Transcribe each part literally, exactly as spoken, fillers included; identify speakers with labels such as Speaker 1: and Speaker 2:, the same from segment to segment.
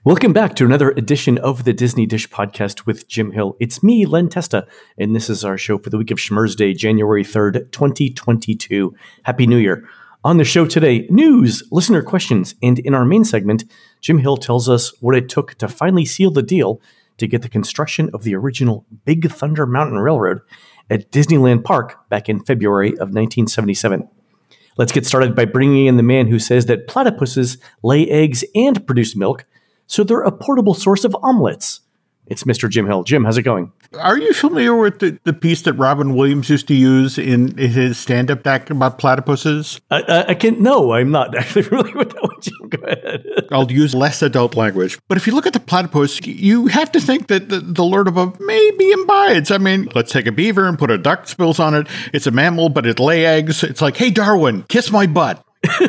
Speaker 1: Welcome back to another edition of the Disney Dish Podcast with Jim Hill. It's me, Len Testa, and this is our show for the week of Schmurz Day, January third, twenty twenty-two. Happy New Year. On the show today, news, listener questions, and in our main segment, Jim Hill tells us what it took to finally seal the deal to get the construction of the original Big Thunder Mountain Railroad at Disneyland Park back in February of nineteen seventy-seven. Let's get started by bringing in the man who says that platypuses lay eggs and produce milk, so they're a portable source of omelets. It's Mister Jim Hill. Jim, how's it going?
Speaker 2: Are you familiar with the, the piece that Robin Williams used to use in his stand-up act about platypuses?
Speaker 1: I, I, I can't. No, I'm not actually familiar with that one, Jim. Go ahead.
Speaker 2: I'll use less adult language. But if you look at the platypus, you have to think that the, the Lord above maybe imbides. I mean, let's take a beaver and put a duck spills on it. It's a mammal, but it lay eggs. It's like, hey, Darwin, kiss my butt.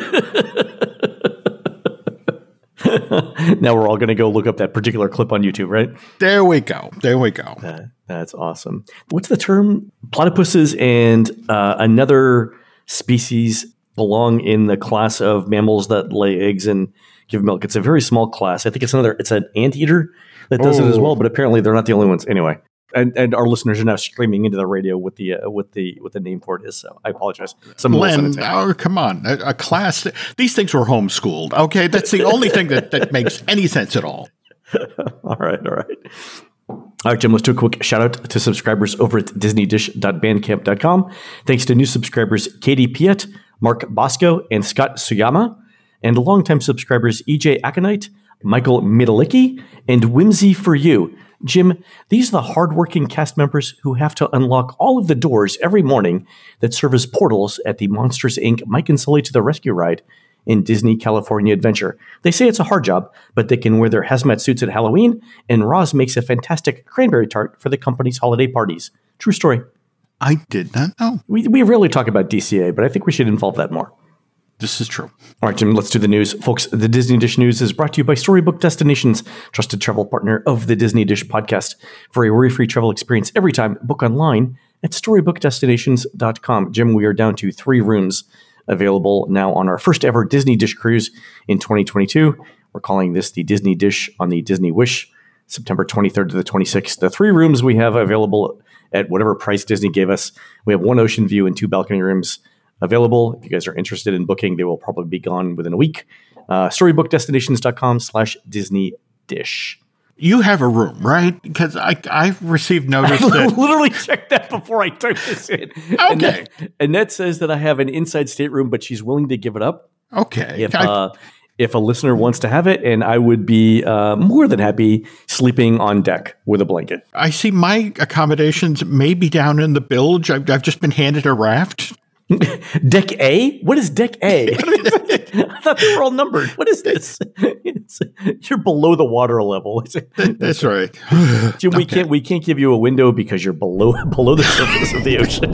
Speaker 1: Now we're all going to go look up that particular clip on YouTube, right?
Speaker 2: There we go. There we go.
Speaker 1: Uh, that's awesome. What's the term? Platypuses and uh, another species belong in the class of mammals that lay eggs and give milk. It's a very small class. I think it's another. It's an anteater that does oh. it as well. But apparently they're not the only ones. Anyway. And, and our listeners are now screaming into the radio what the uh, what the what the name for it is. So I apologize.
Speaker 2: Some Len, oh come on, a, a class. These things were homeschooled. Okay, that's the only thing that, that makes any sense at all.
Speaker 1: all right, all right, all right, Jim. Let's do a quick shout out to subscribers over at disney dish dot bandcamp dot com. Thanks to new subscribers Katie Piet, Mark Bosco, and Scott Suyama, and longtime subscribers E J Aconite, Michael Midalicki, and Whimsy for You. Jim, these are the hardworking cast members who have to unlock all of the doors every morning that serve as portals at the Monsters, Incorporated. Mike and Sully to the Rescue ride in Disney California Adventure. They say it's a hard job, but they can wear their hazmat suits at Halloween, and Roz makes a fantastic cranberry tart for the company's holiday parties. True story.
Speaker 2: I did not know.
Speaker 1: We, we rarely talk about D C A, but I think we should involve that more.
Speaker 2: This is true.
Speaker 1: All right, Jim, let's do the news. Folks, the Disney Dish News is brought to you by Storybook Destinations, trusted travel partner of the Disney Dish Podcast. For a worry-free travel experience every time, book online at storybook destinations dot com. Jim, we are down to three rooms available now on our first ever Disney Dish cruise in twenty twenty-two. We're calling this the Disney Dish on the Disney Wish, September twenty-third to the twenty-sixth. The three rooms we have available at whatever price Disney gave us. We have one ocean view and two balcony rooms available. If you guys are interested in booking, they will probably be gone within a week. Uh, storybook destinations dot com slash Disney Dish.
Speaker 2: You have a room, right? Because I I've received notice
Speaker 1: I
Speaker 2: that
Speaker 1: literally checked that before I typed this in.
Speaker 2: Okay.
Speaker 1: Annette, Annette says that I have an inside stateroom, but she's willing to give it up.
Speaker 2: Okay.
Speaker 1: If
Speaker 2: I,
Speaker 1: uh, if a listener wants to have it, and I would be uh, more than happy sleeping on deck with a blanket.
Speaker 2: I see my accommodations may be down in the bilge. I've, I've just been handed a raft.
Speaker 1: Deck A? What is Deck A? I thought they were all numbered. What is this? It's, you're below the water level.
Speaker 2: That's right.
Speaker 1: Jim, we okay. can't we can't give you a window because you're below below the surface of the ocean.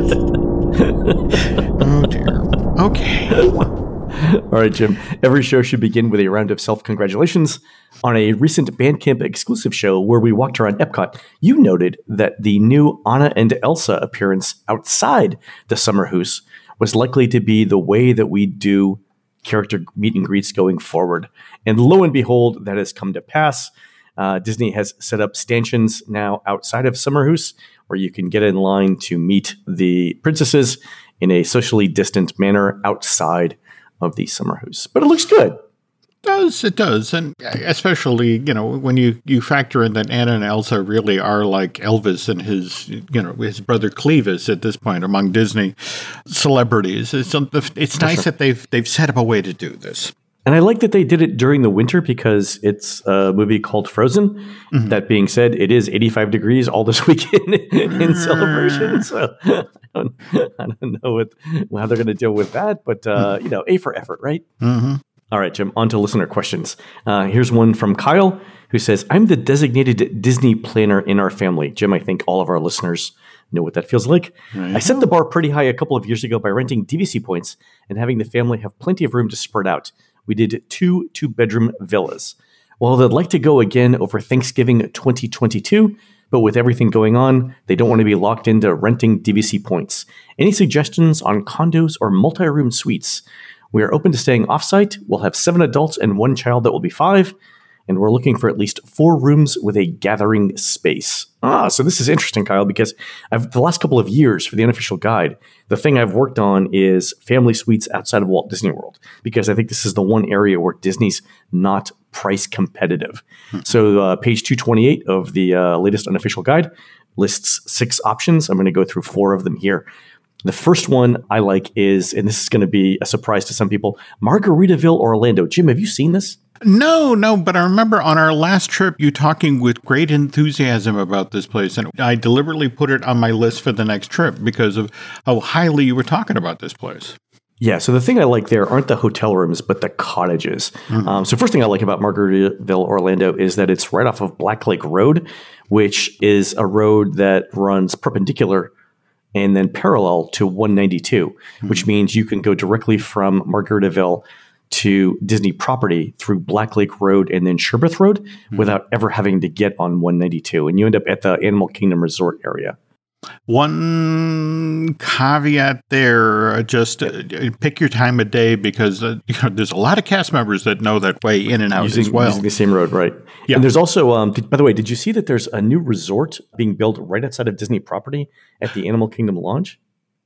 Speaker 2: Oh dear. Okay.
Speaker 1: All right, Jim. Every show should begin with a round of self-congratulations. On a recent Bandcamp exclusive show where we walked around Epcot, you noted that the new Anna and Elsa appearance outside the Summer House was likely to be the way that we do character meet and greets going forward. And lo and behold, that has come to pass. Uh, Disney has set up stanchions now outside of Summer House where you can get in line to meet the princesses in a socially distant manner outside of the Summer House. But it looks good.
Speaker 2: It does, it does. And especially, you know, when you, you factor in that Anna and Elsa really are like Elvis and his, you know, his brother Clevis at this point among Disney celebrities. It's, it's nice that they've they've set up a way to do this.
Speaker 1: And I like that they did it during the winter because it's a movie called Frozen. Mm-hmm. That being said, it is eighty-five degrees all this weekend in celebration. So I don't, I don't know what, how they're going to deal with that. But, uh, you know, A for effort, right?
Speaker 2: Mm-hmm.
Speaker 1: All right, Jim, on to listener questions. Uh, here's one from Kyle who says, I'm the designated Disney planner in our family. Jim, I think all of our listeners know what that feels like. Right. I set the bar pretty high a couple of years ago by renting D V C points and having the family have plenty of room to spread out. We did two two-bedroom villas. Well, they'd like to go again over Thanksgiving twenty twenty-two, but with everything going on, they don't want to be locked into renting D V C points. Any suggestions on condos or multi-room suites? We are open to staying offsite. We'll have seven adults and one child that will be five. and we're looking for at least four rooms with a gathering space. Ah, so this is interesting, Kyle, because I've, the last couple of years for the unofficial guide, the thing I've worked on is family suites outside of Walt Disney World, because I think this is the one area where Disney's not price competitive. Hmm. So uh, page two twenty-eight of the uh, latest unofficial guide lists six options. I'm going to go through four of them here. The first one I like is, and this is going to be a surprise to some people, Margaritaville, Orlando. Jim, have you seen this?
Speaker 2: No, no, but I remember on our last trip, you talking with great enthusiasm about this place, and I deliberately put it on my list for the next trip because of how highly you were talking about this place.
Speaker 1: Yeah, so the thing I like there aren't the hotel rooms, but the cottages. Mm-hmm. Um, so first thing I like about Margaritaville, Orlando is that it's right off of Black Lake Road, which is a road that runs perpendicular and then parallel to one ninety-two, mm-hmm. which means you can go directly from Margaritaville to Disney property through Black Lake Road and then Sherbeth Road mm-hmm. without ever having to get on one ninety-two. And you end up at the Animal Kingdom Resort area.
Speaker 2: One caveat there, just uh, pick your time of day because uh, you know, there's a lot of cast members that know that way in and out
Speaker 1: using,
Speaker 2: as well.
Speaker 1: Using the same road, right?
Speaker 2: Yeah.
Speaker 1: And there's also, um, did, by the way, did you see that there's a new resort being built right outside of Disney property at the Animal Kingdom Lodge?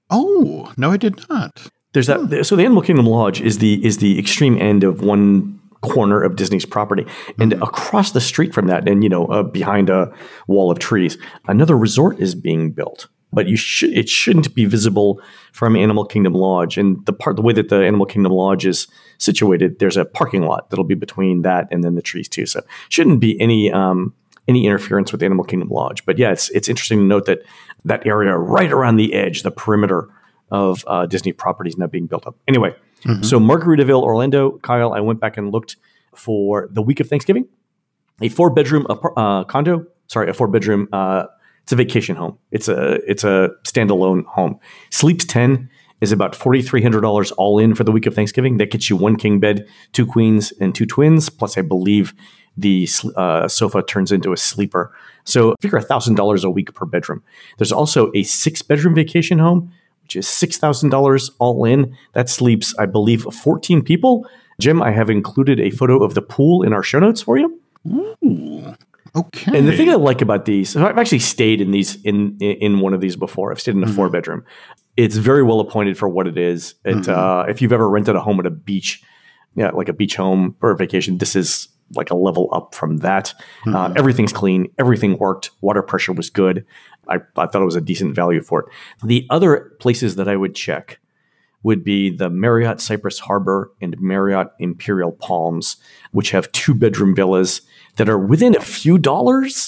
Speaker 2: Oh, no, I did not.
Speaker 1: There's that. Hmm. So the Animal Kingdom Lodge is the is the extreme end of one corner of Disney's property, and mm-hmm. across the street from that, and you know, uh, behind a wall of trees, another resort is being built. But you should it shouldn't be visible from Animal Kingdom Lodge. And the part the way that the Animal Kingdom Lodge is situated, there's a parking lot that'll be between that and then the trees too. So shouldn't be any um, any interference with Animal Kingdom Lodge. But yeah, it's it's interesting to note that that area right around the edge, the perimeter of uh, Disney properties now being built up. Anyway, mm-hmm. so Margaritaville, Orlando, Kyle, I went back and looked for the week of Thanksgiving, a four bedroom uh, condo. Sorry, a four bedroom. Uh, it's a vacation home. It's a it's a standalone home. Sleeps ten is about four thousand three hundred dollars all in for the week of Thanksgiving. That gets you one king bed, two queens, and two twins. Plus, I believe the uh, sofa turns into a sleeper. So figure one thousand dollars a week per bedroom. There's also a six bedroom vacation home, which is six thousand dollars all in. That sleeps, I believe, fourteen people. Jim, I have included a photo of the pool in our show notes for you.
Speaker 2: Ooh, okay.
Speaker 1: And the thing I like about these, so I've actually stayed in these in in one of these before. I've stayed in a mm-hmm. four bedroom. It's very well appointed for what it is. It, mm-hmm. uh, if you've ever rented a home at a beach, yeah, like a beach home for a vacation, this is like a level up from that. Mm-hmm. Uh, everything's clean. Everything worked. Water pressure was good. I, I thought it was a decent value for it. The other places that I would check would be the Marriott Cypress Harbor and Marriott Imperial Palms, which have two-bedroom villas that are within a few dollars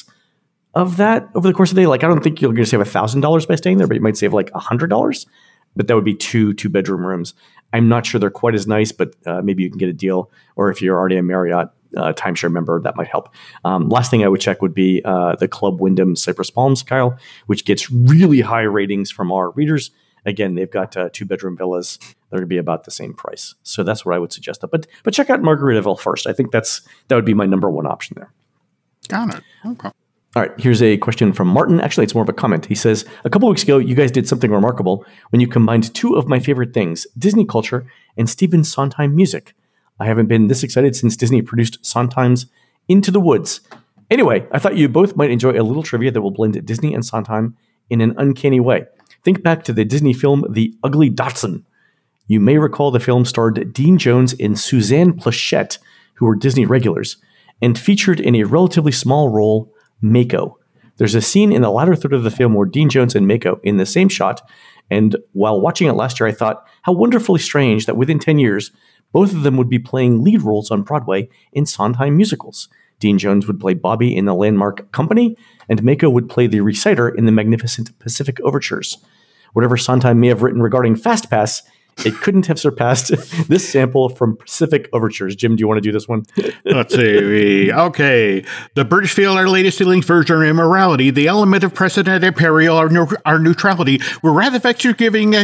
Speaker 1: of that over the course of the day. Like, I don't think you're going to save one thousand dollars by staying there, but you might save like one hundred dollars. But that would be two two-bedroom rooms. I'm not sure they're quite as nice, but uh, maybe you can get a deal. Or if you're already a Marriott uh, timeshare member, that might help. Um, last thing I would check would be uh, the Club Wyndham Cypress Palms, Kyle, which gets really high ratings from our readers. Again, they've got uh, two-bedroom villas. They're going to be about the same price. So that's what I would suggest. But but check out Margaritaville first. I think that's that would be my number one option there.
Speaker 2: Got it. Okay.
Speaker 1: All right, here's a question from Martin. Actually, it's more of a comment. He says, a couple weeks ago, you guys did something remarkable when you combined two of my favorite things, Disney culture and Stephen Sondheim music. I haven't been this excited since Disney produced Sondheim's Into the Woods. Anyway, I thought you both might enjoy a little trivia that will blend Disney and Sondheim in an uncanny way. Think back to the Disney film The Ugly Dachshund. You may recall the film starred Dean Jones and Suzanne Pleshette, who were Disney regulars, and featured in a relatively small role Mako. There's a scene in the latter third of the film where Dean Jones and Mako in the same shot, and while watching it last year, I thought, how wonderfully strange that within ten years, both of them would be playing lead roles on Broadway in Sondheim musicals. Dean Jones would play Bobby in The Landmark Company, and Mako would play the reciter in the Magnificent Pacific Overtures. Whatever Sondheim may have written regarding FastPass, it couldn't have surpassed this sample from Pacific Overtures. Jim, do you want to do this one?
Speaker 2: Let's see. Okay. The British feel our latest feelings version of immorality, the element of precedent and peril, our, no- our neutrality. We're rather vexed you're giving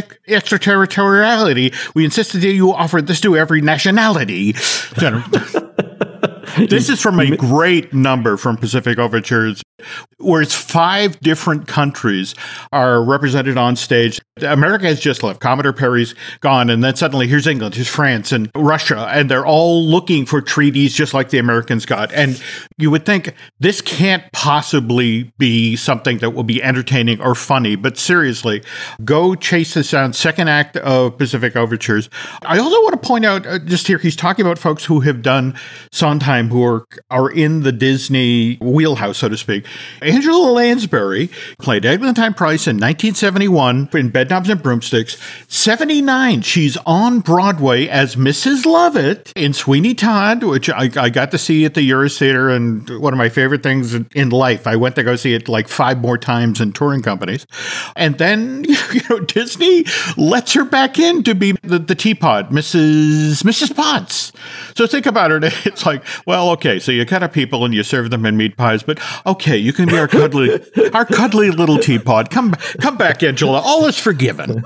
Speaker 2: extraterritoriality. We insisted that you offered this to every nationality. This is from a great number from Pacific Overtures, where it's five different countries are represented on stage. America has just left. Commodore Perry's gone. And then suddenly here's England, here's France and Russia. And they're all looking for treaties just like the Americans got. And you would think this can't possibly be something that will be entertaining or funny. But seriously, go chase this down. Second act of Pacific Overtures. I also want to point out, uh, just here, he's talking about folks who have done Sondheim, who are, are in the Disney wheelhouse, so to speak. Angela Lansbury played Eglantine Price in nineteen seventy-one in Bedknobs and Broomsticks. seventy-nine, she's on Broadway as Missus Lovett in Sweeney Todd, which I, I got to see at the Uris Theater, and one of my favorite things in life. I went to go see it like five more times in touring companies. And then, you know, Disney lets her back in to be the, the teapot, Missus Missus Potts. So think about it. It's like, well, okay, so you cut up people and you serve them in meat pies, but okay, you can be our cuddly, our cuddly little teapot. Come, come back, Angela. All is forgiven.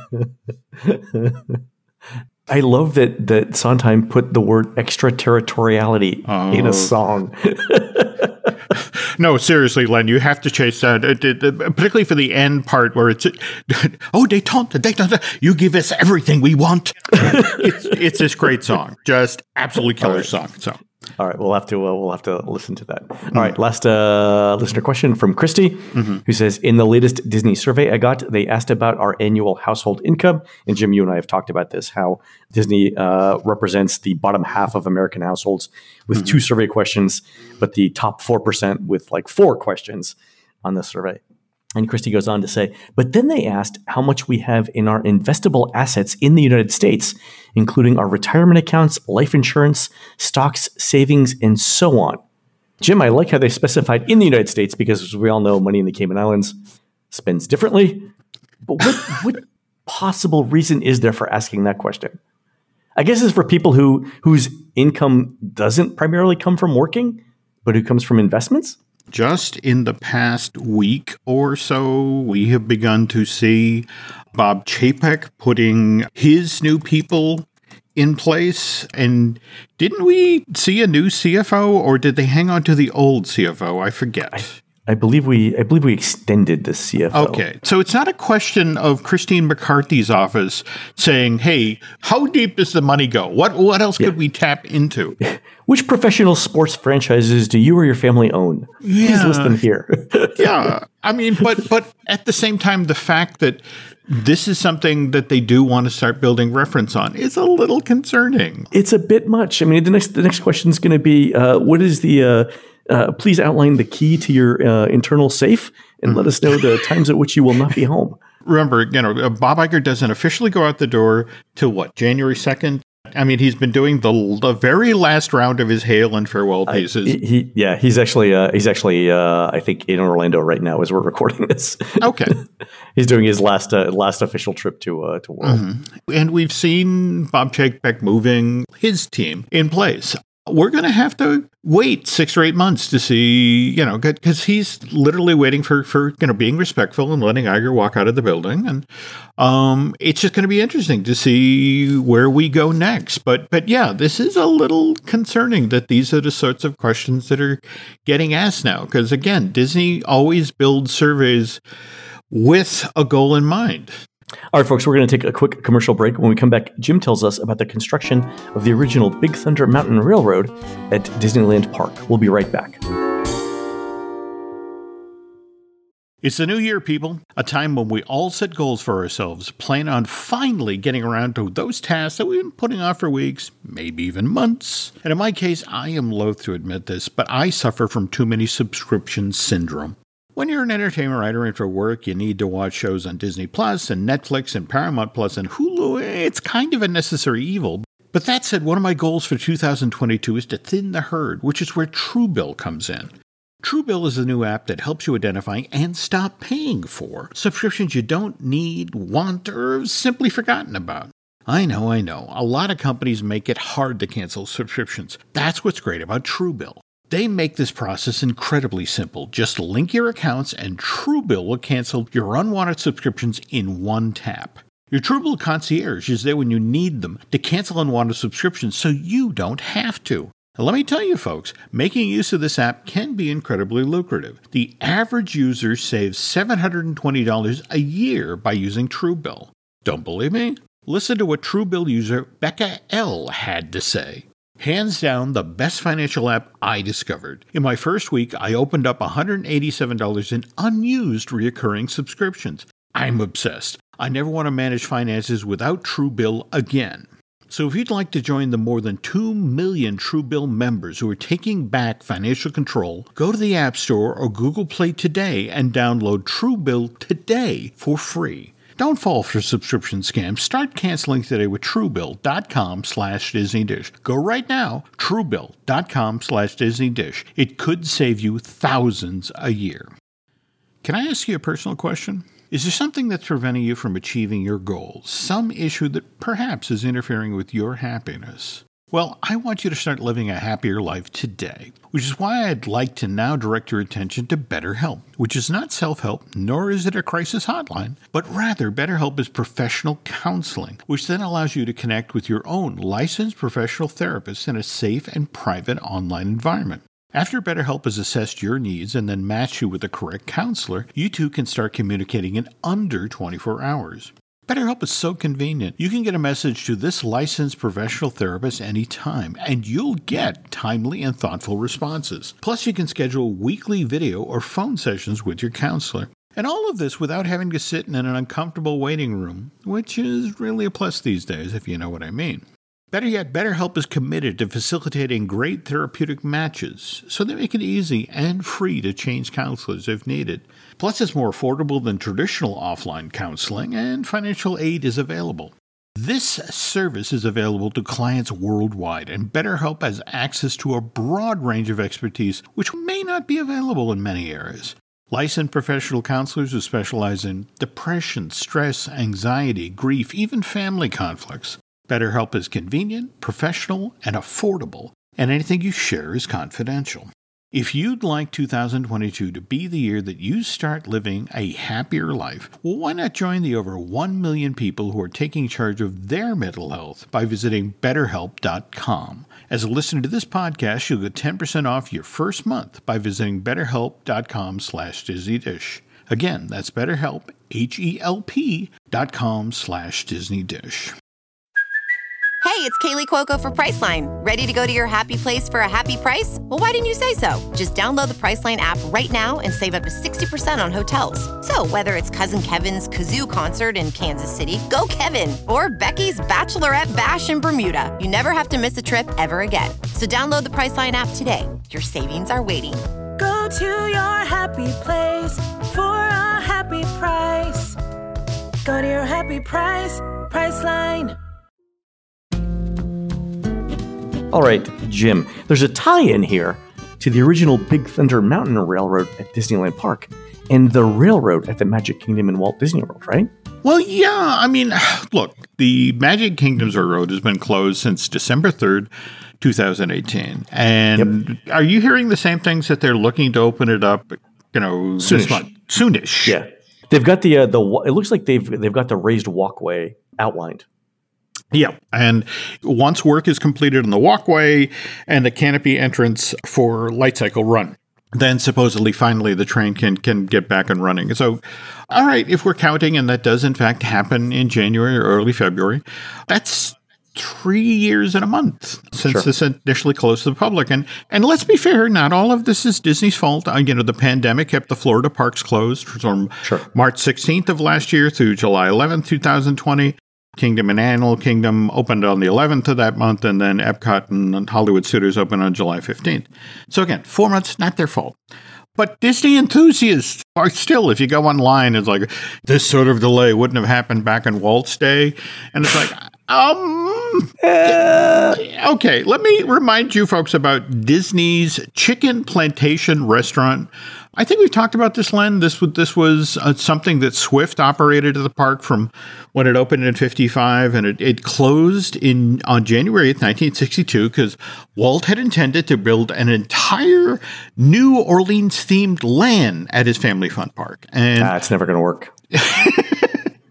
Speaker 1: I love that that Sondheim put the word extraterritoriality oh. in a song.
Speaker 2: No, seriously, Len, you have to chase that, it, it, it, particularly for the end part where it's, oh, détente, détente, you give us everything we want. it's, it's this great song, just absolutely killer right. song. So.
Speaker 1: All right, we'll have to uh, we'll have to listen to that. All mm-hmm. right, last uh, listener question from Christy, mm-hmm. who says, in the latest Disney survey I got, they asked about our annual household income. And Jim, you and I have talked about this, how Disney uh, represents the bottom half of American households with mm-hmm. two survey questions, but the top four percent with like four questions on the survey. And Christy goes on to say, but then they asked how much we have in our investable assets in the United States, including our retirement accounts, life insurance, stocks, savings, and so on. Jim, I like how they specified in the United States because, as we all know, money in the Cayman Islands spends differently. But what, what possible reason is there for asking that question? I guess it's for people who whose income doesn't primarily come from working, but who comes from investments.
Speaker 2: Just in the past week or so, we have begun to see Bob Chapek putting his new people in place. And didn't we see a new C F O, or did they hang on to the old C F O? I forget.
Speaker 1: I, I believe we I believe we extended the C F O.
Speaker 2: Okay. So it's not a question of Christine McCarthy's office saying, hey, how deep does the money go? What what else yeah. could we tap into?
Speaker 1: Which professional sports franchises do you or your family own?
Speaker 2: Yeah.
Speaker 1: Please list them here.
Speaker 2: Yeah. I mean, but but at the same time, the fact that this is something that they do want to start building reference on is a little concerning.
Speaker 1: It's a bit much. I mean, the next the next question is going to be, uh, what is the, uh, uh, please outline the key to your uh, internal safe and mm-hmm. let us know the times at which you will not be home.
Speaker 2: Remember, you know, Bob Iger doesn't officially go out the door till what, January second? I mean, he's been doing the the very last round of his hail and farewell pieces.
Speaker 1: Uh, he, he, yeah, he's actually uh, he's actually uh, I think in Orlando right now as we're recording this.
Speaker 2: Okay,
Speaker 1: he's doing his last uh, last official trip to uh, to World.
Speaker 2: Mm-hmm. And we've seen Bob Chapek moving his team in place. We're going to have to wait six or eight months to see, you know, because he's literally waiting for, for, you know, being respectful and letting Iger walk out of the building. And um, it's just going to be interesting to see where we go next. But, but yeah, this is a little concerning that these are the sorts of questions that are getting asked now. Because again, Disney always builds surveys with a goal in mind.
Speaker 1: All right, folks, we're going to take a quick commercial break. When we come back, Jim tells us about the construction of the original Big Thunder Mountain Railroad at Disneyland Park. We'll be right back.
Speaker 2: It's the new year, people, a time when we all set goals for ourselves, plan on finally getting around to those tasks that we've been putting off for weeks, maybe even months. And in my case, I am loath to admit this, but I suffer from too many subscription syndrome. When you're an entertainment writer and for work, you need to watch shows on Disney Plus and Netflix and Paramount Plus and Hulu. It's kind of a necessary evil. But that said, one of my goals for two thousand twenty-two is to thin the herd, which is where Truebill comes in. Truebill is a new app that helps you identify and stop paying for subscriptions you don't need, want, or have simply forgotten about. I know, I know. A lot of companies make it hard to cancel subscriptions. That's what's great about Truebill. They make this process incredibly simple. Just link your accounts and Truebill will cancel your unwanted subscriptions in one tap. Your Truebill concierge is there when you need them to cancel unwanted subscriptions so you don't have to. And let me tell you, folks, making use of this app can be incredibly lucrative. The average user saves seven hundred twenty dollars a year by using Truebill. Don't believe me? Listen to what Truebill user Becca L. had to say. Hands down, the best financial app I discovered. In my first week, I opened up one hundred eighty-seven dollars in unused recurring subscriptions. I'm obsessed. I never want to manage finances without Truebill again. So if you'd like to join the more than two million Truebill members who are taking back financial control, go to the App Store or Google Play today and download Truebill today for free. Don't fall for subscription scams. Start canceling today with Truebill.com slash Disney Dish. Go right now, Truebill.com slash Disney Dish. It could save you thousands a year. Can I ask you a personal question? Is there something that's preventing you from achieving your goals? Some issue that perhaps is interfering with your happiness? Well, I want you to start living a happier life today, which is why I'd like to now direct your attention to BetterHelp, which is not self-help, nor is it a crisis hotline, but rather BetterHelp is professional counseling, which then allows you to connect with your own licensed professional therapist in a safe and private online environment. After BetterHelp has assessed your needs and then matched you with the correct counselor, you two can start communicating in under twenty-four hours. BetterHelp is so convenient. You can get a message to this licensed professional therapist anytime, and you'll get timely and thoughtful responses. Plus, you can schedule weekly video or phone sessions with your counselor. And all of this without having to sit in an uncomfortable waiting room, which is really a plus these days, if you know what I mean. Better yet, BetterHelp is committed to facilitating great therapeutic matches, so they make it easy and free to change counselors if needed. Plus, it's more affordable than traditional offline counseling, and financial aid is available. This service is available to clients worldwide, and BetterHelp has access to a broad range of expertise which may not be available in many areas. Licensed professional counselors who specialize in depression, stress, anxiety, grief, even family conflicts. BetterHelp is convenient, professional, and affordable, and anything you share is confidential. If you'd like two thousand twenty-two to be the year that you start living a happier life, well, why not join the over one million people who are taking charge of their mental health by visiting better help dot com. As a listener to this podcast, you'll get ten percent off your first month by visiting betterhelp.com slash Disney Dish. Again, that's BetterHelp, H E L P dot com slash Disney Dish.
Speaker 3: Hey, it's Kaylee Cuoco for Priceline. Ready to go to your happy place for a happy price? Well, why didn't you say so? Just download the Priceline app right now and save up to sixty percent on hotels. So whether it's Cousin Kevin's Kazoo Concert in Kansas City, go Kevin, or Becky's Bachelorette Bash in Bermuda, you never have to miss a trip ever again. So download the Priceline app today. Your savings are waiting.
Speaker 4: Go to your happy place for a happy price. Go to your happy price, Priceline.
Speaker 1: All right, Jim, there's a tie-in here to the original Big Thunder Mountain Railroad at Disneyland Park and the railroad at the Magic Kingdom in Walt Disney World, right?
Speaker 2: Well, yeah, I mean, look, the Magic Kingdom's Railroad has been closed since December third, twenty eighteen. And yep. Are you hearing the same things that they're looking to open it up, you know,
Speaker 1: Soonish.
Speaker 2: this month? Soonish.
Speaker 1: Yeah. They've got the, uh, the, it looks like they've, they've got the raised walkway outlined.
Speaker 2: Yeah, and once work is completed on the walkway and the canopy entrance for Light Cycle Run, then supposedly finally the train can can get back and running. So, all right, if we're counting, and that does in fact happen in January or early February, that's three years and a month since sure. this initially closed to the public. And and let's be fair, not all of this is Disney's fault. Uh, you know, the pandemic kept the Florida parks closed from
Speaker 1: sure.
Speaker 2: March sixteenth of last year through July eleventh, twenty twenty. Kingdom and Animal Kingdom opened on the eleventh of that month, and then Epcot and Hollywood Studios opened on July fifteenth. So again, four months, not their fault. But Disney enthusiasts are still, if you go online, it's like, this sort of delay wouldn't have happened back in Walt's day. And it's like, um, uh, okay, let me remind you folks about Disney's Chicken Plantation Restaurant. I think we've talked about this, Len. This, this was uh, something that Swift operated at the park from when it opened in fifty-five, and it, it closed in on January eighth, nineteen sixty-two, because Walt had intended to build an entire New Orleans-themed land at his Family Fun Park. And
Speaker 1: uh, it's never going to work.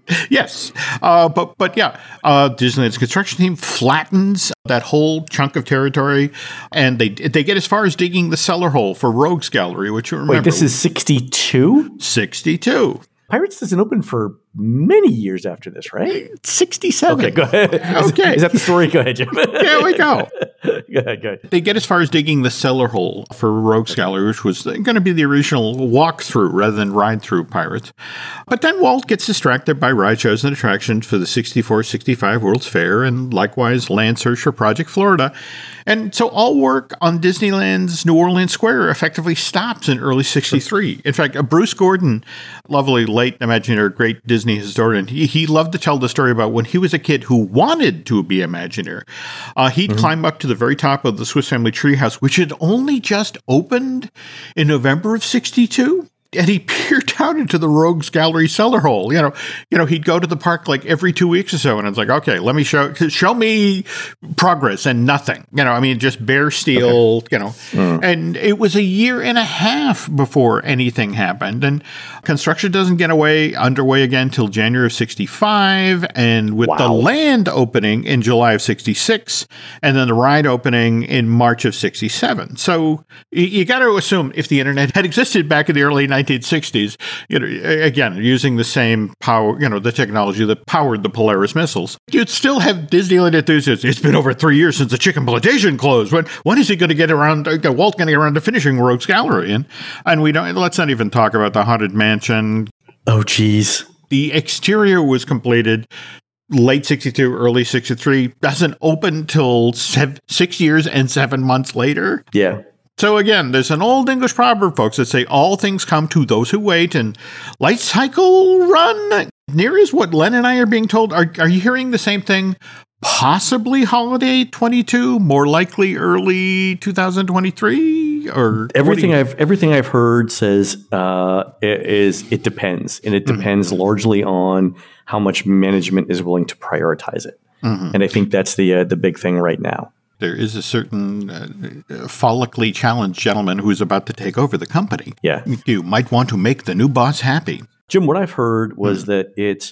Speaker 2: Yes, uh, but but yeah, uh, Disneyland's construction team flattens that whole chunk of territory, and they they get as far as digging the cellar hole for Rogues Gallery, which you remember.
Speaker 1: Wait, this is sixty-two?
Speaker 2: sixty-two.
Speaker 1: Pirates doesn't open for many years after this, right?
Speaker 2: sixty-seven.
Speaker 1: Okay, go ahead.
Speaker 2: Okay.
Speaker 1: Is, is that the story? Go ahead, Jim.
Speaker 2: There we go.
Speaker 1: Go ahead, go ahead.
Speaker 2: They get as far as digging the cellar hole for Rogues Gallery, which was going to be the original walk-through rather than ride-through Pirates. But then Walt gets distracted by ride shows and attractions for the sixty-four sixty-five World's Fair and likewise land search for Project Florida. And so all work on Disneyland's New Orleans Square effectively stops in early sixty-three. In fact, Bruce Gordon, lovely late Imagineer, great Disney historian, he, he loved to tell the story about when he was a kid who wanted to be Imagineer. Uh, he'd mm-hmm. climb up to the very top of the Swiss Family Treehouse, which had only just opened in November of sixty-two. And he peered down into the Rogues Gallery cellar hole. You know, you know, he'd go to the park like every two weeks or so, and it's like, okay, let me show show me progress, and nothing. You know, I mean, just bare steel. Okay. You know, mm. and it was a year and a half before anything happened, and construction doesn't get away underway again till January of sixty-five, and with wow. the land opening in July of sixty-six, and then the ride opening in March of sixty-seven. So you, you got to assume if the internet had existed back in the early nineteen sixties, you know, again, using the same power, you know, the technology that powered the Polaris missiles, you'd still have Disneyland enthusiasts. It's been over three years since the chicken plantation closed. When, when is he going to get around, uh, Walt going to get around to finishing Rogues Gallery? And, and we don't, let's not even talk about the Haunted Mansion.
Speaker 1: Oh, geez.
Speaker 2: The exterior was completed late sixty-two, early sixty-three, doesn't open till seven, six years and seven months later.
Speaker 1: Yeah.
Speaker 2: So again, there's an old English proverb, folks, that say all things come to those who wait, and light cycle run near is what Len and I are being told. Are, are you hearing the same thing? Possibly holiday twenty-two, more likely early two thousand twenty-three, or
Speaker 1: everything I've everything I've heard says uh, is it depends, and it depends mm-hmm. largely on how much management is willing to prioritize it, mm-hmm. and I think that's the uh, the big thing right now.
Speaker 2: There is a certain uh, follically challenged gentleman who is about to take over the company.
Speaker 1: Yeah.
Speaker 2: You might want to make the new boss happy.
Speaker 1: Jim, what I've heard was mm. that it's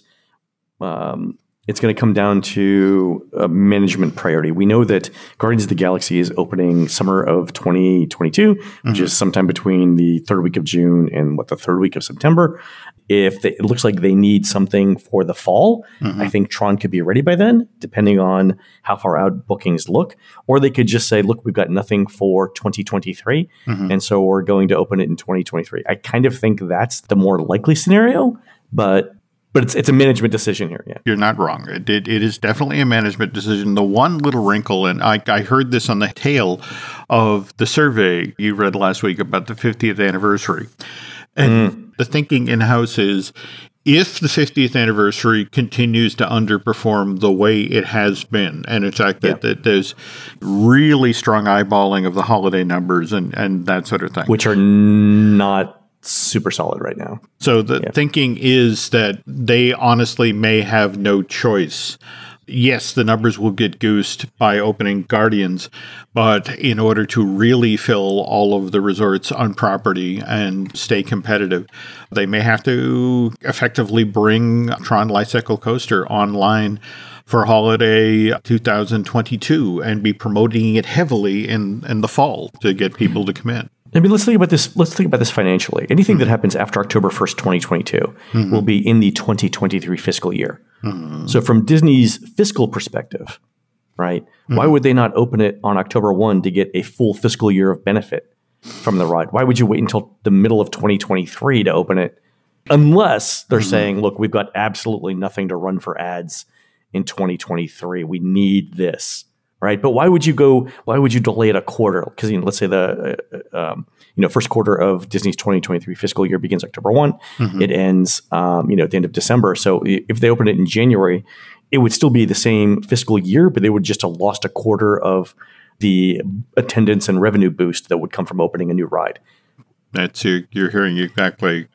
Speaker 1: um, it's going to come down to a management priority. We know that Guardians of the Galaxy is opening summer of twenty twenty-two, mm-hmm. which is sometime between the third week of June and what the third week of September. If they, it looks like they need something for the fall, mm-hmm. I think Tron could be ready by then, depending on how far out bookings look. Or they could just say, look, we've got nothing for twenty twenty-three, mm-hmm. and so we're going to open it in twenty twenty-three. I kind of think that's the more likely scenario, but but it's it's a management decision here. Yeah,
Speaker 2: you're not wrong. It, it, it is definitely a management decision. The one little wrinkle, and I, I heard this on the tail of the survey you read last week about the fiftieth anniversary. And mm. the thinking in-house is, if the fiftieth anniversary continues to underperform the way it has been, and in fact, yeah. that, that there's really strong eyeballing of the holiday numbers and, and that sort of thing.
Speaker 1: Which are not super solid right now.
Speaker 2: So the yeah. thinking is that they honestly may have no choice. Yes, the numbers will get goosed by opening Guardians, but in order to really fill all of the resorts on property and stay competitive, they may have to effectively bring Tron Lightcycle Coaster online for holiday two thousand twenty-two and be promoting it heavily in, in the fall to get people to come in.
Speaker 1: I mean, let's think about this. Let's think about this financially. Anything mm-hmm. that happens after October first, twenty twenty-two, mm-hmm. will be in the twenty twenty-three fiscal year. Mm-hmm. So, from Disney's fiscal perspective, right? Mm-hmm. Why would they not open it on October first to get a full fiscal year of benefit from the ride? Why would you wait until the middle of twenty twenty-three to open it, unless they're mm-hmm. saying, "Look, we've got absolutely nothing to run for ads in twenty twenty-three. We need this." Right, but why would you go? Why would you delay it a quarter? Because you know, let's say the uh, um, you know first quarter of Disney's twenty twenty-three fiscal year begins October first. Mm-hmm. It ends um, you know at the end of December. So if they open it in January, it would still be the same fiscal year, but they would just have lost a quarter of the attendance and revenue boost that would come from opening a new ride.
Speaker 2: That's you're, you're hearing exactly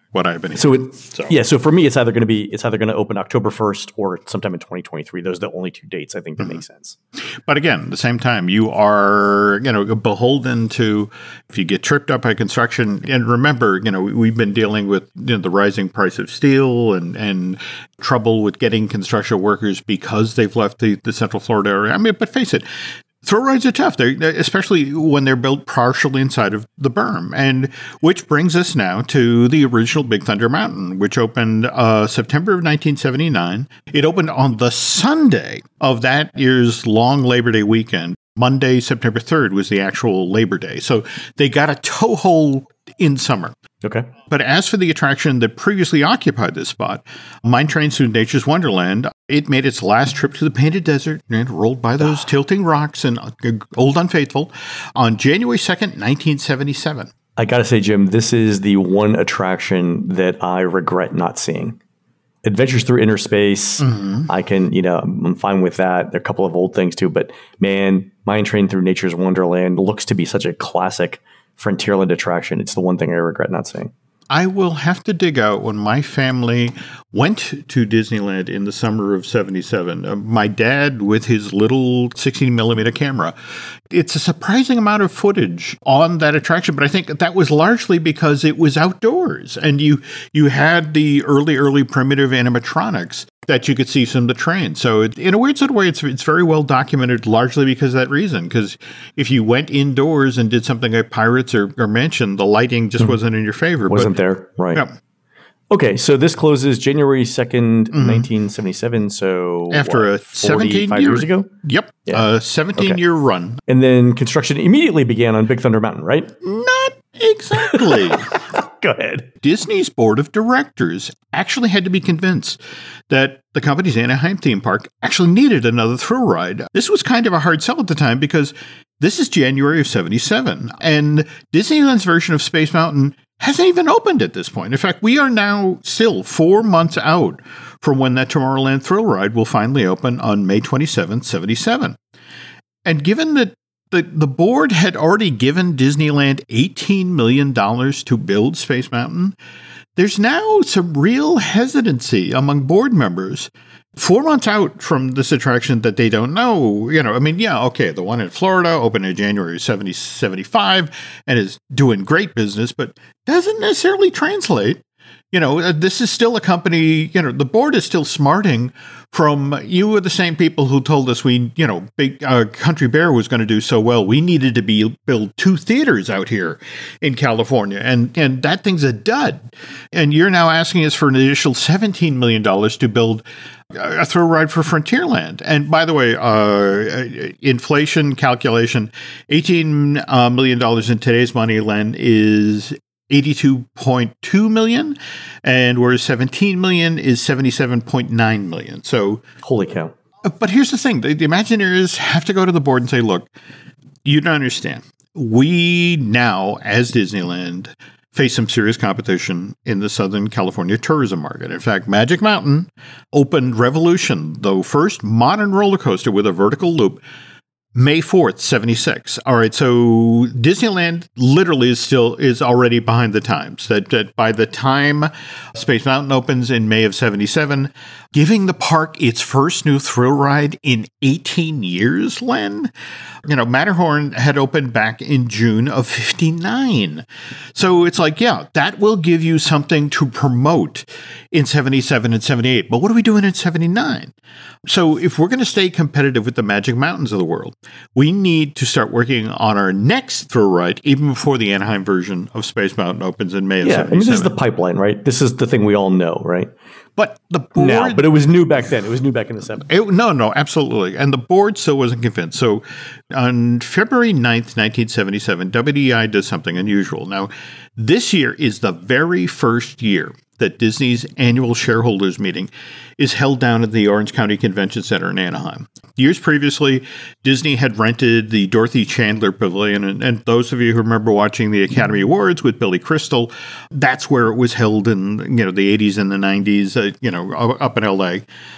Speaker 2: what I've been
Speaker 1: so,
Speaker 2: hearing.
Speaker 1: it,
Speaker 2: So
Speaker 1: yeah, so for me, it's either going to be it's either going to open October first or sometime in twenty twenty-three. Those are the only two dates I think that mm-hmm. make sense.
Speaker 2: But again, at the same time, you are, you know, beholden to if you get tripped up by construction. And remember, you know, we've been dealing with you know, the rising price of steel and, and trouble with getting construction workers because they've left the, the Central Florida area. I mean, but face it, throw rides are tough, they're, especially when they're built partially inside of the berm. And which brings us now to the original Big Thunder Mountain, which opened uh, September of nineteen seventy-nine. It opened on the Sunday of that year's long Labor Day weekend. Monday, September third was the actual Labor Day. So they got a toehold in summer.
Speaker 1: Okay.
Speaker 2: But as for the attraction that previously occupied this spot, Mine Train Through Nature's Wonderland, it made its last trip to the Painted Desert and rolled by those tilting rocks and Old Unfaithful on January second, nineteen seventy-seven.
Speaker 1: I got to say, Jim, this is the one attraction that I regret not seeing. Adventures Through Inner Space, mm-hmm. I can, you know, I'm fine with that. There are a couple of old things too, but man, Mine Train Through Nature's Wonderland looks to be such a classic Frontierland attraction. It's the one thing I regret not seeing.
Speaker 2: I will have to dig out when my family went to Disneyland in the summer of seventy-seven. Uh, my dad with his little sixteen millimeter camera. It's a surprising amount of footage on that attraction, but I think that was largely because it was outdoors and you you had the early, early primitive animatronics that you could see from the train. So it, in a weird sort of way, it's it's very well documented largely because of that reason. Because if you went indoors and did something like Pirates or, or Mansion, the lighting just mm-hmm. wasn't in your favor.
Speaker 1: Wasn't
Speaker 2: but,
Speaker 1: there, right.
Speaker 2: Yeah.
Speaker 1: Okay, so this closes January second, mm-hmm. nineteen seventy-seven. So
Speaker 2: after
Speaker 1: what,
Speaker 2: a seventeen year,
Speaker 1: years ago?
Speaker 2: Yep. Yeah. A seventeen okay. year run.
Speaker 1: And then construction immediately began on Big Thunder Mountain, right?
Speaker 2: Not exactly.
Speaker 1: Go ahead.
Speaker 2: Disney's board of directors actually had to be convinced that the company's Anaheim theme park actually needed another thrill ride. This was kind of a hard sell at the time because this is January of seventy-seven, and Disneyland's version of Space Mountain hasn't even opened at this point. In fact, we are now still four months out from when that Tomorrowland thrill ride will finally open on May twenty-seventh, seventy-seven. And given that the, the board had already given Disneyland eighteen million dollars to build Space Mountain, there's now some real hesitancy among board members four months out from this attraction that they don't know. You know, I mean, yeah, okay, the one in Florida opened in January seventy, seventy-five and is doing great business, but doesn't necessarily translate. You know, this is still a company, you know, the board is still smarting from, you were the same people who told us we, you know, big uh, Country Bear was going to do so well. We needed to be build two theaters out here in California. And, and that thing's a dud. And you're now asking us for an additional seventeen million dollars to build a thrill ride for Frontierland. And by the way, uh, inflation calculation, eighteen million dollars in today's money, Len, is eighty-two point two million, and whereas seventeen million is seventy-seven point nine million. So,
Speaker 1: holy cow.
Speaker 2: But here's the thing. The, the Imagineers have to go to the board and say, look, you don't understand. We now, as Disneyland, face some serious competition in the Southern California tourism market. In fact, Magic Mountain opened Revolution, the first modern roller coaster with a vertical loop, May fourth, seventy-six. All right, so Disneyland literally is still is already behind the times. That, that by the time Space Mountain opens in May of seventy-seven, giving the park its first new thrill ride in eighteen years, Len. You know, Matterhorn had opened back in June of fifty-nine. So it's like, yeah, that will give you something to promote in seventy-seven and seventy-eight. But what are we doing in seventy-nine? So if we're going to stay competitive with the Magic Mountains of the world, we need to start working on our next thrill ride even before the Anaheim version of Space Mountain opens in May of
Speaker 1: yeah,
Speaker 2: seventy-seven.
Speaker 1: I mean, this is the pipeline, right? This is the thing we all know, right?
Speaker 2: But the board...
Speaker 1: Now, but it was new back then. It was new back in the seventies.
Speaker 2: No, no, absolutely. And the board still wasn't convinced. So on February ninth, nineteen seventy-seven, W D I does something unusual. Now, this year is the very first year that Disney's annual shareholders meeting is held down at the Orange County Convention Center in Anaheim. Years previously, Disney had rented the Dorothy Chandler Pavilion, and, and those of you who remember watching the Academy Awards with Billy Crystal, that's where it was held in, you know, the eighties and the nineties, uh, you know, up in L A.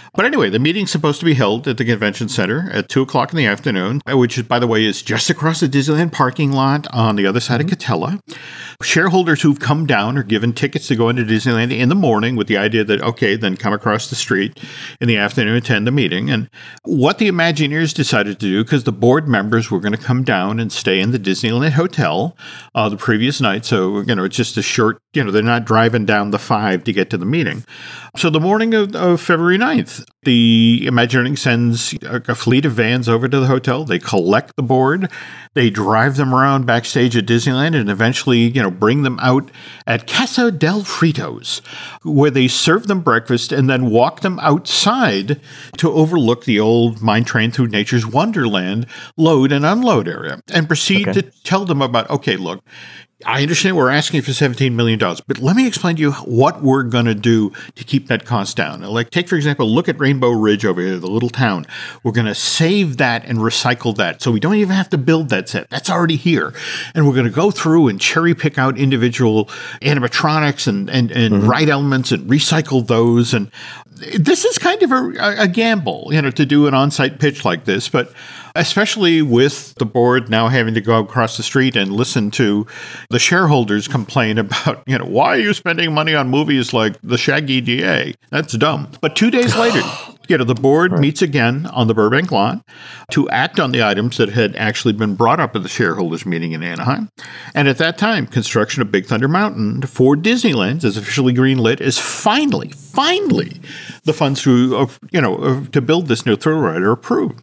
Speaker 2: But anyway, the meeting's supposed to be held at the convention center at two o'clock in the afternoon, which, by the way, is just across the Disneyland parking lot on the other side mm-hmm. of Catella. Shareholders who've come down are given tickets to go into Disneyland in the morning with the idea that, okay, then come across the street in the afternoon and attend the meeting. And what the Imagineers decided to do, because the board members were going to come down and stay in the Disneyland Hotel uh, the previous night. So, you know, it's just a short, you know, they're not driving down the five to get to the meeting. So the morning of, of February ninth, the Imagineering sends a, a fleet of vans over to the hotel. They collect the board. They drive them around backstage at Disneyland and eventually, you know, bring them out at Casa del Fritos, where they serve them breakfast and then walk them outside to overlook the old Mine Train Through Nature's Wonderland load and unload area and proceed okay. to tell them about, okay, look, I understand we're asking for seventeen million dollars, but let me explain to you what we're going to do to keep that cost down. Like, take, for example, look at Rainbow Ridge over here, the little town. We're going to save that and recycle that. So we don't even have to build that set. That's already here. And we're going to go through and cherry pick out individual animatronics and, and, and mm-hmm. ride elements and recycle those. And this is kind of a, a gamble, you know, to do an on-site pitch like this, but especially with the board now having to go across the street and listen to the shareholders complain about, you know, why are you spending money on movies like The Shaggy D A? That's dumb. But two days later, you know, the board right. meets again on the Burbank lawn to act on the items that had actually been brought up at the shareholders meeting in Anaheim. And at that time, construction of Big Thunder Mountain for Disneyland is officially greenlit as finally, finally, the funds to, you know, to build this new thrill ride are approved.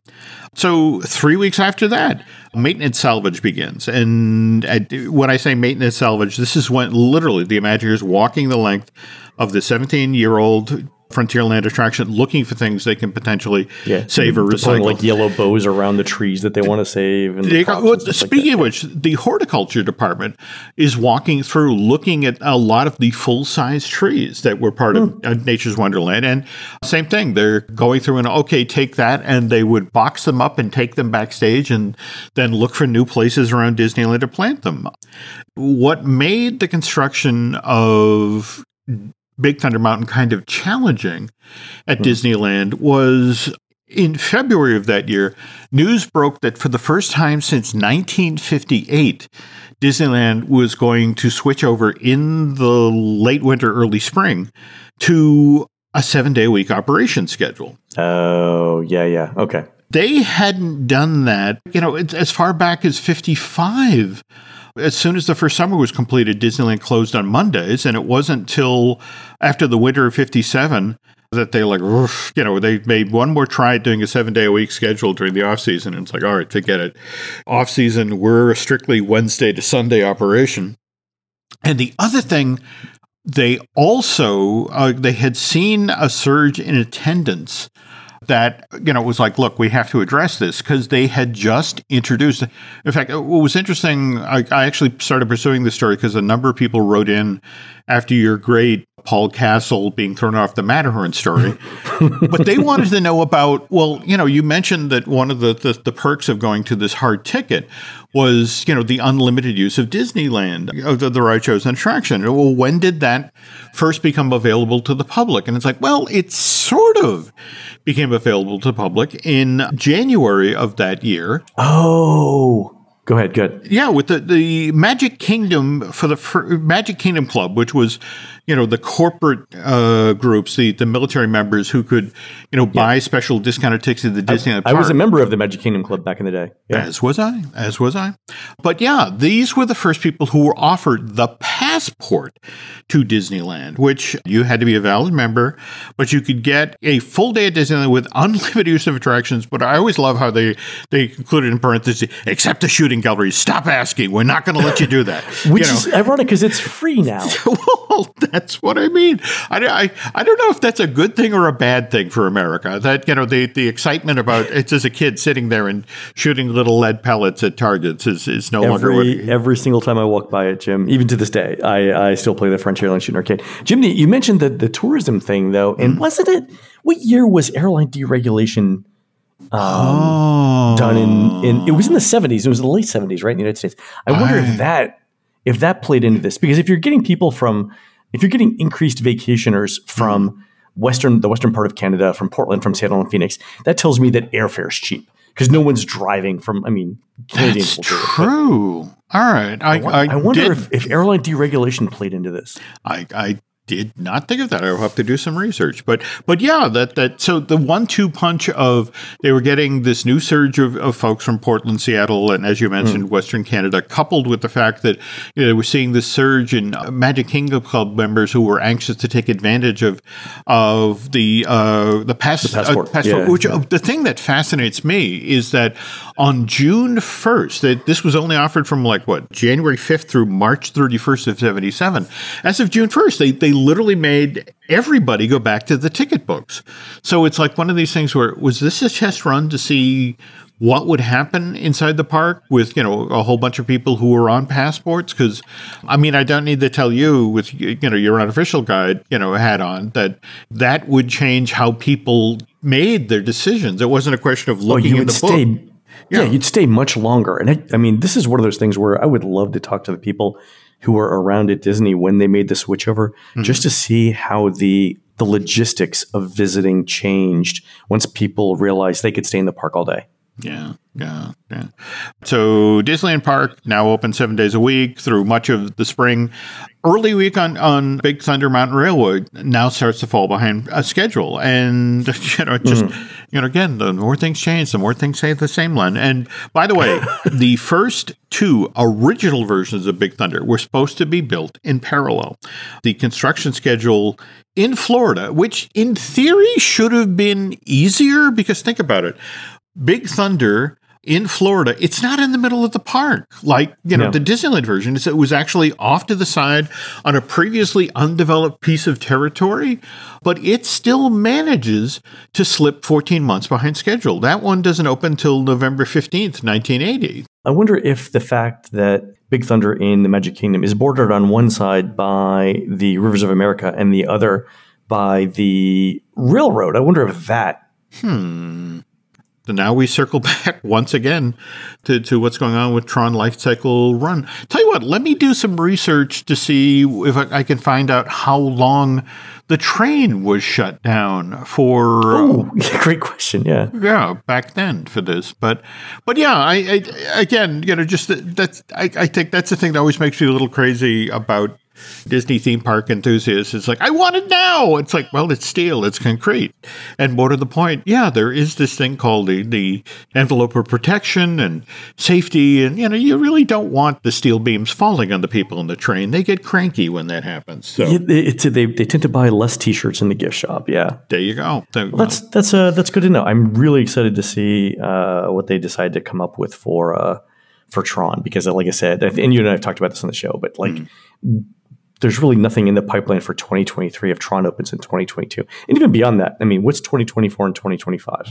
Speaker 2: So three weeks after that, maintenance salvage begins. And when I say maintenance salvage, this is when literally the Imagineers walking the length of the seventeen-year-old Frontierland attraction looking for things they can potentially yeah, save or recycle.
Speaker 1: Like yellow bows around the trees that they want to save. And
Speaker 2: the got, well, and speaking like of which, the horticulture department is walking through looking at a lot of the full-size trees that were part mm. of uh, Nature's Wonderland. And same thing, they're going through and, okay, take that, and they would box them up and take them backstage and then look for new places around Disneyland to plant them. What made the construction of Big Thunder Mountain kind of challenging at mm. Disneyland was in February of that year, news broke that for the first time since nineteen fifty-eight, Disneyland was going to switch over in the late winter, early spring to a seven-day-a-week operation schedule.
Speaker 1: Oh, yeah, yeah. Okay.
Speaker 2: They hadn't done that, you know, as far back as fifty-five. As soon as the first summer was completed, Disneyland closed on Mondays, and it wasn't till after the winter of fifty-seven that they like, you know, they made one more try at doing a seven-day-a-week schedule during the off-season, and it's like, all right, forget it. Off-season, we're a strictly Wednesday to Sunday operation. And the other thing, they also, uh, they had seen a surge in attendance that, you know, was like, look, we have to address this because they had just introduced. In fact, what was interesting, I, I actually started pursuing this story because a number of people wrote in after your great Paul Castle being thrown off the Matterhorn story. But they wanted to know about, well, you know, you mentioned that one of the, the, the perks of going to this hard ticket was, you know, the unlimited use of Disneyland, of the, the ride shows and attraction. Well, when did that first become available to the public? And it's like, well, it sort of became available to the public in January of that year.
Speaker 1: Oh, go ahead. Good.
Speaker 2: Yeah, with the, the Magic Kingdom for the for Magic Kingdom Club, which was, you know, the corporate uh, groups, the, the military members who could, you know, buy yeah. special discounted tickets at the Disneyland
Speaker 1: I, I was a member of the Magic Kingdom Club back in the day.
Speaker 2: Yeah. As was I. As was I. But yeah, these were the first people who were offered the passport to Disneyland, which you had to be a valid member, but you could get a full day at Disneyland with unlimited use of attractions. But I always love how they, they concluded in parentheses, except the shooting gallery. Stop asking. We're not going to let you do that.
Speaker 1: Which
Speaker 2: you know?
Speaker 1: is ironic because it's free now.
Speaker 2: Well, that's what I mean. I, I, I don't know if that's a good thing or a bad thing for America. That, you know, the, the excitement about it's as a kid sitting there and shooting little lead pellets at targets is, is no
Speaker 1: every,
Speaker 2: longer what it,
Speaker 1: every single time I walk by it, Jim, even to this day, I, I still play the Frontierland Shooting Arcade. Jim, you mentioned the, the tourism thing, though, and mm-hmm. wasn't it, what year was airline deregulation um, oh. done in, in, it was in the seventies, it was the late seventies, right, in the United States. I wonder I, if that, if that played into this, because if you're getting people from, if you're getting increased vacationers from western the western part of Canada, from Portland, from Seattle and Phoenix, that tells me that airfare is cheap because no one's driving from. I mean, Canadians
Speaker 2: That's
Speaker 1: will do it,
Speaker 2: true. All right. I,
Speaker 1: I, I wonder
Speaker 2: did,
Speaker 1: if, if airline deregulation played into this.
Speaker 2: I, I did not think of that. I'll have to do some research. But but yeah, that that so the one two punch of they were getting this new surge of, of folks from Portland, Seattle, and as you mentioned, mm. Western Canada, coupled with the fact that you know, we're seeing this surge in Magic Kingdom Club members who were anxious to take advantage of of the uh, the, pass,
Speaker 1: the passport.
Speaker 2: Uh, passport
Speaker 1: yeah,
Speaker 2: which
Speaker 1: yeah.
Speaker 2: uh, the thing that fascinates me is that on June first, that this was only offered from like what January fifth through March thirty-first of seventy-seven. As of June first, they they literally made everybody go back to the ticket books. So it's like one of these things where, was this a test run to see what would happen inside the park with, you know, a whole bunch of people who were on passports? Because, I mean, I don't need to tell you with, you know, your unofficial guide, you know, hat on, that that would change how people made their decisions. It wasn't a question of looking
Speaker 1: oh,
Speaker 2: in the
Speaker 1: stay,
Speaker 2: book.
Speaker 1: Yeah. yeah, you'd stay much longer. And I, I mean, this is one of those things where I would love to talk to the people who were around at Disney when they made the switchover, mm-hmm. just to see how the the logistics of visiting changed once people realized they could stay in the park all day.
Speaker 2: Yeah, yeah, yeah. So Disneyland Park now open seven days a week through much of the spring. Early week on, on Big Thunder Mountain Railway now starts to fall behind a schedule. And, you know, just, mm. you know, again, the more things change, the more things stay the same, Len. And by the way, the first two original versions of Big Thunder were supposed to be built in parallel. The construction schedule in Florida, which in theory should have been easier, because think about it. Big Thunder in Florida, it's not in the middle of the park like, you know, no. the Disneyland version. It was actually off to the side on a previously undeveloped piece of territory, but it still manages to slip fourteen months behind schedule. That one doesn't open until November fifteenth, nineteen eighty.
Speaker 1: I wonder if the fact that Big Thunder in the Magic Kingdom is bordered on one side by the Rivers of America and the other by the railroad, I wonder if that...
Speaker 2: Hmm... So now we circle back once again to, to what's going on with Tron Life Cycle Run. Tell you what, let me do some research to see if I, I can find out how long the train was shut down for.
Speaker 1: Oh, great question. Yeah,
Speaker 2: yeah, back then for this, but but yeah, I, I again, you know, just that's I, I think that's the thing that always makes me a little crazy about Disney theme park enthusiasts. It's like, I want it now. It's like, well, it's steel, it's concrete. And more to the point, yeah, there is this thing called the, the envelope of protection and safety. And, you know, you really don't want the steel beams falling on the people in the train. They get cranky when that happens. So
Speaker 1: yeah, it's, they, they tend to buy less T-shirts in the gift shop. Yeah.
Speaker 2: There you go. There,
Speaker 1: well, that's, that's, uh, that's good to know. I'm really excited to see uh, what they decide to come up with for, uh, for Tron, because like I said, and you and I have talked about this on the show, but like, mm. there's really nothing in the pipeline for twenty twenty-three if Tron opens in twenty twenty-two. And even beyond that, I mean, what's twenty twenty-four and twenty twenty-five?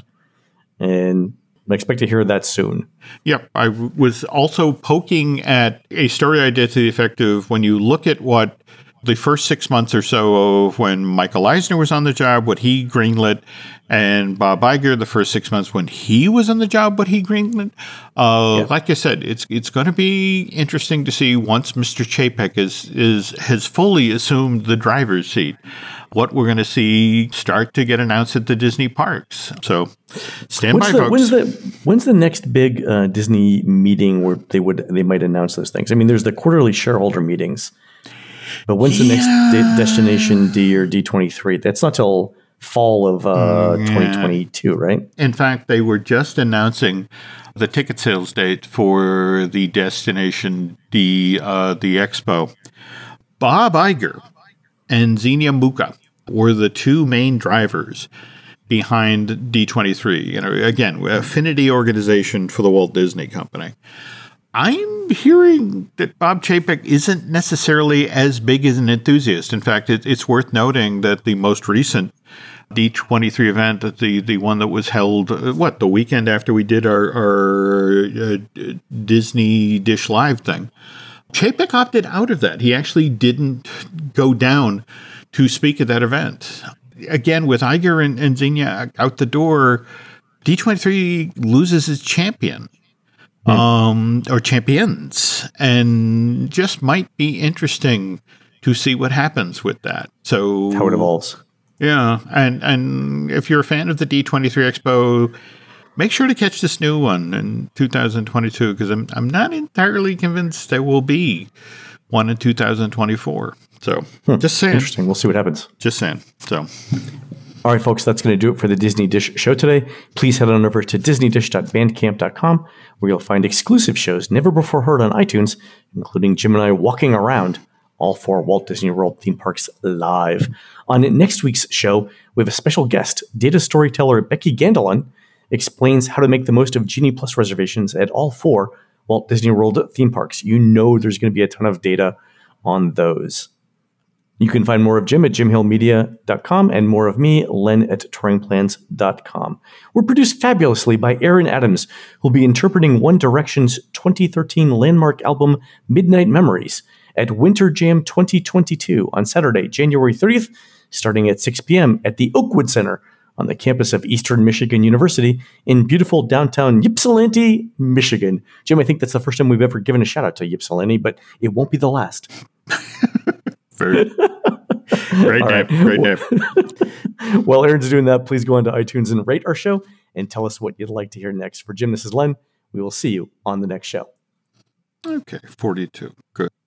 Speaker 1: And I expect to hear that soon.
Speaker 2: Yep. I w- was also poking at a story I did to the effect of, when you look at what the first six months or so of when Michael Eisner was on the job, what he greenlit, and Bob Iger, the first six months when he was on the job, what he greenlit. Uh, yeah. Like I said, it's it's going to be interesting to see once Mister Chapek is is has fully assumed the driver's seat, what we're going to see start to get announced at the Disney parks. So stand
Speaker 1: when's
Speaker 2: by,
Speaker 1: the,
Speaker 2: folks.
Speaker 1: When's the when's the next big uh, Disney meeting where they would they might announce those things? I mean, there's the quarterly shareholder meetings. But when's the next
Speaker 2: yeah.
Speaker 1: de- Destination D or D twenty-three? That's not till fall of uh, yeah. twenty twenty-two, right?
Speaker 2: In fact, they were just announcing the ticket sales date for the Destination D, uh, the Expo. Bob Iger and Xenia Muka were the two main drivers behind D twenty-three. You know, again, affinity organization for the Walt Disney Company. I'm hearing that Bob Chapek isn't necessarily as big as an enthusiast. In fact, it, it's worth noting that the most recent D twenty-three event, the, the one that was held, uh, what, the weekend after we did our, our uh, Disney Dish Live thing, Chapek opted out of that. He actually didn't go down to speak at that event. Again, with Iger and, and Xenia out the door, D twenty-three loses its champion. Um, or champions, and just might be interesting to see what happens with that. So
Speaker 1: how it evolves.
Speaker 2: Yeah, and and if you're a fan of the D twenty-three Expo, make sure to catch this new one in two thousand twenty-two, because I'm I'm not entirely convinced there will be one in two thousand twenty-four. So hmm. just saying.
Speaker 1: Interesting. We'll see what happens.
Speaker 2: Just saying. So.
Speaker 1: All right, folks, that's going to do it for the Disney Dish show today. Please head on over to disney dish dot bandcamp dot com, where you'll find exclusive shows never before heard on iTunes, including Jim and I walking around all four Walt Disney World theme parks live. On next week's show, we have a special guest. Data storyteller Becky Gandelon explains how to make the most of Genie Plus reservations at all four Walt Disney World theme parks. You know there's going to be a ton of data on those. You can find more of Jim at jim hill media dot com and more of me, Len, at touring plans dot com. We're produced fabulously by Aaron Adams, who'll be interpreting One Direction's twenty thirteen landmark album, Midnight Memories, at Winter Jam twenty twenty-two on Saturday, January thirtieth, starting at six p.m. at the Oakwood Center on the campus of Eastern Michigan University in beautiful downtown Ypsilanti, Michigan. Jim, I think that's the first time we've ever given a shout-out to Ypsilanti, but it won't be the last.
Speaker 2: Very great name, right. great name.
Speaker 1: While Aaron's doing that, please go on to iTunes and rate our show and tell us what you'd like to hear next. For Jim, this is Len. We will see you on the next show.
Speaker 2: Okay, forty-two. Good.